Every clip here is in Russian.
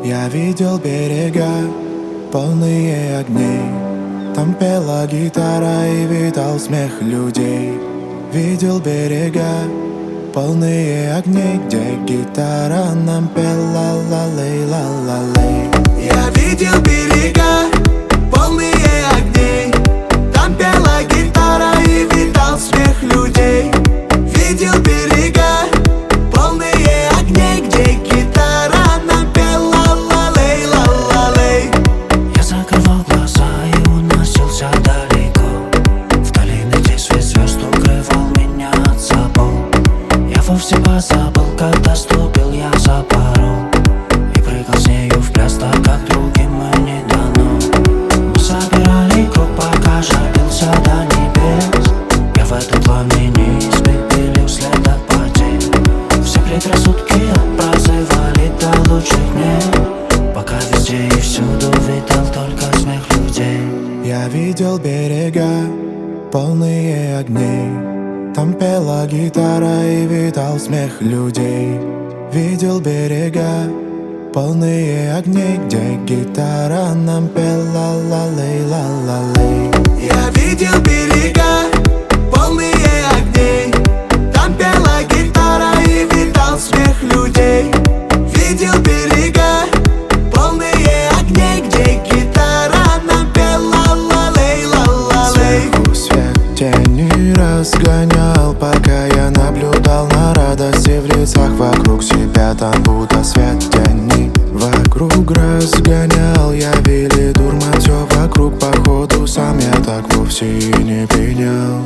Я видел берега, полные огней. Там пела гитара и витал смех людей. Видел берега, полные огней, где гитара нам пела ла-лей, ла-ла-лей. Я видел берега, полные огней. Там пела гитара и витал смех людей. Видел берега, полные огней, где гитара нам пела ла-лей, ла-ла-лей. Я закрывал глаза и уносился далеко, в долины, где свет звезд укрывал меня от забот. Я вовсе позабыл, когда ступил я за порог и прыгал с нею в пляс, так как другим не дано. Мы собирали круг, пока жабился до небес. Я в этом пламени испепелил след от потерь. Все предрассудки отпраздновали до лучших дней, пока везде и всюду витал только смех людей. Я видел берега, полные огней. Там пела гитара и витал смех людей. Видел берега, полные огней, где гитара нам пела ла-лей, ла-ла-лей. Я видел берега, полные огней. Там пела гитара и витал смех людей. Видел берега, полные огней, где гитара нам пела ла-лей, ла-ла-лей. Сверху свет тени разгонял, пока я наблюдал на радости в лицах вокруг себя. Там будто свет тени вокруг разгонял. Я вели дурман все вокруг, походу сам я так вовсе и не принял.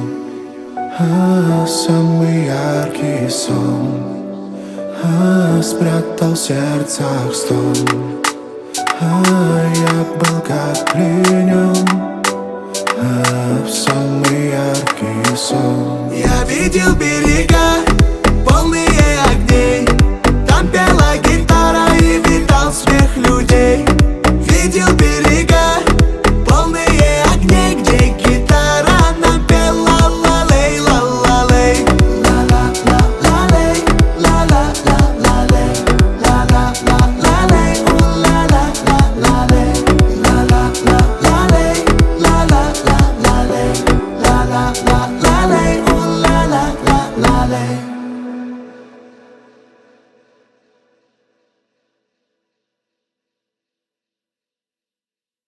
Самый яркий сон спрятал в сердцах стон. Я был как пленен в самый яркий сон. Я видел берега,